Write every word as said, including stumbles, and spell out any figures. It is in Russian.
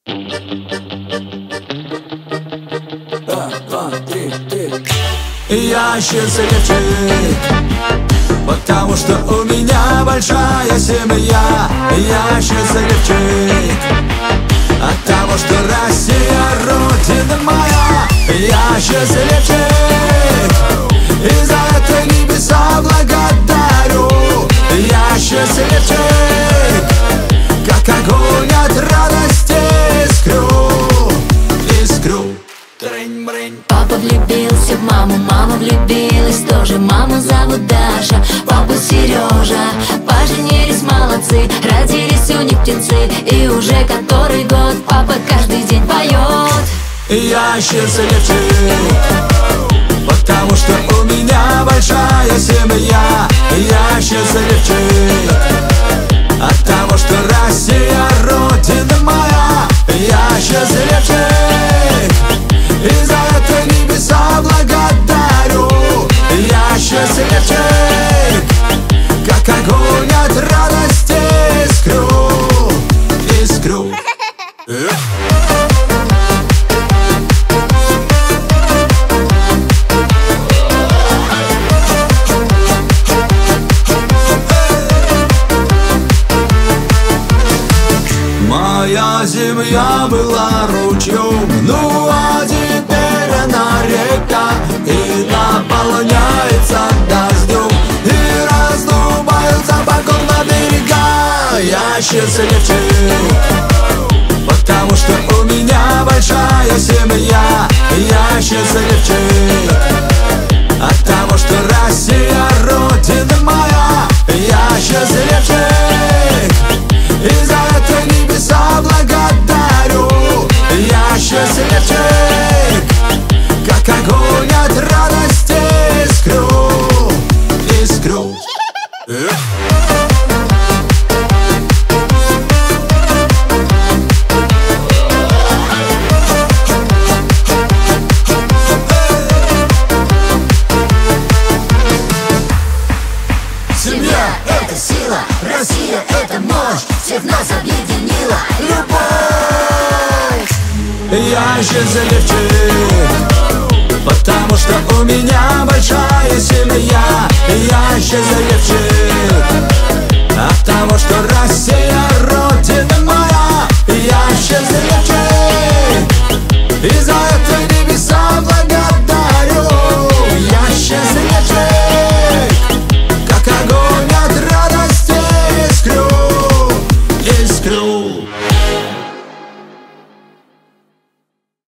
Я счастливчик, потому что у меня большая семья. Я счастливчик от того, что Россия родина моя. Я счастливчик, и за это небеса благодарю. Я счастливчик, как огонь от радости искру, искру. Папа влюбился в маму, мама влюбилась тоже. Маму зовут Даша, папу Сережа. Поженились молодцы, родились у них птенцы. И уже который год папа каждый день поет. Я счастливчик, потому что у меня большая семья. Я счастливчик от того, что Россия родина моя. Я счастливчик, и за это небеса благодарю. Я счастливчик, как огонь от радости искру, искру. Моя земля была ручьем, ну а теперь она река. И наполняется дождем, и раздуваются покорно берега. Я счастливчик, потому что у меня большая семья. Я счастливчик от того, что Россия родина моя. Я счастливчик, и за это небеса благодарю. Я счастливчик, как огонь от радости искру, искру. Семья — это сила, Россия — это мощь, всех нас объединила любовь. Я счастливчик, потому что у меня большая семья. Я счастливчик от того, что Россия родина моя. Я